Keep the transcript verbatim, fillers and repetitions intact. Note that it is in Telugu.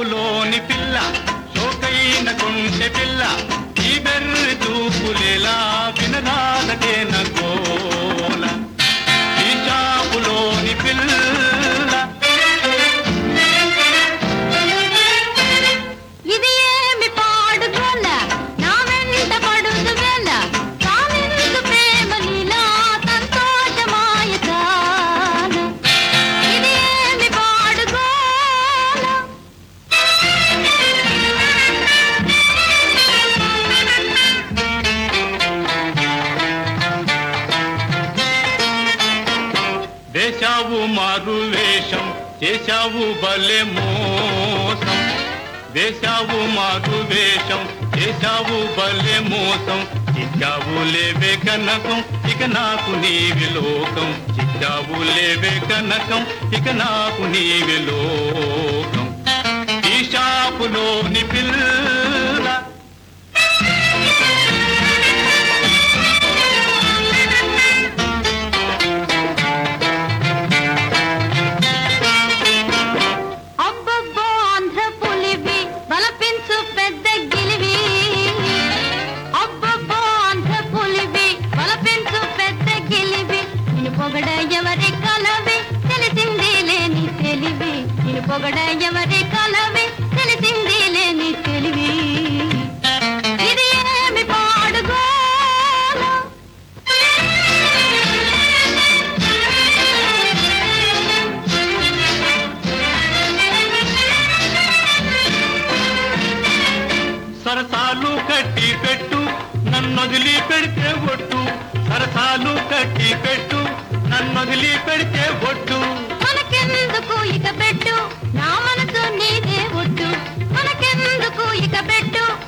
షాపులోని పిల్ల షోకైన కొంటె పిల్ల ఈ బెర్రి చూపులేలా వినరాదటే నగోల ఈ షాపులోని పిల్ల ఇది ఏమి పాడుగోల నా వెంట పడుదు వేళ కామిందు ప్రేమ లీలా సంతోషమాయ కాల ఇది ఏమి పాడుగోల వేశావు మారు వేషం చేశావు భలే మోసం వేశావు మారు వేషం చేశావు భలే మోసం చిక్కావు లేవే కనకం ఇక నాకు నీవి లోకం చిక్కావు లేవే కనకం ఇక నాకు నీవి లోకం ఈ షాపులోని పిల్ల అబ్బబ్బో ఆంధ్ర పులివి బలపించు పెద్ద గిలివి అబ్బబ్బో ఆంధ్ర పులివి బలపించు పెద్ద గిలివి నిన్ను పొగడ ఎవరి కలవి తెలిసింది లేని తెలివి నిన్ను పొగడ ఎవరి కలవి తెలిసింది లేని తెలివి ఇది ఏమి పాడుగోల సరసాలు కట్టి పెట్టు నన్నొదిలి పెడితే ఒట్టు సరసాలు కట్టి పెట్టు నన్నొదిలి పెడితే ఒట్టు మనకెందుకు ఇక పెట్టు నా మనసు నీదే ఒట్టు మనకెందుకు ఇక పెట్టు